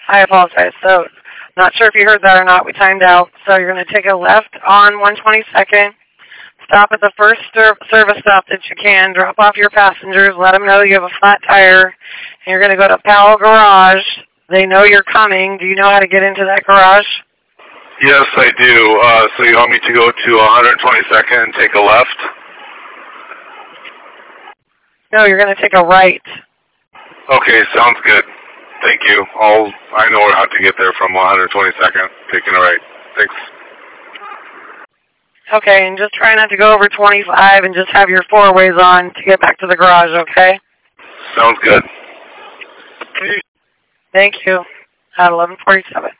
I apologize. So, not sure if you heard that or not. We timed out. So you're going to take a left on 122nd. Stop at the first service stop that you can. Drop off your passengers. Let them know you have a flat tire. And you're going to go to Powell Garage. They know you're coming. Do you know how to get into that garage? Yes, I do. So you want me to go to 122nd and take a left? No, you're going to take a right. Okay, sounds good. Thank you. I know how to get there from 122nd, taking a right. Thanks. Okay, and just try not to go over 25 and just have your four-ways on to get back to the garage, okay? Sounds good. Thank you. At 11:47.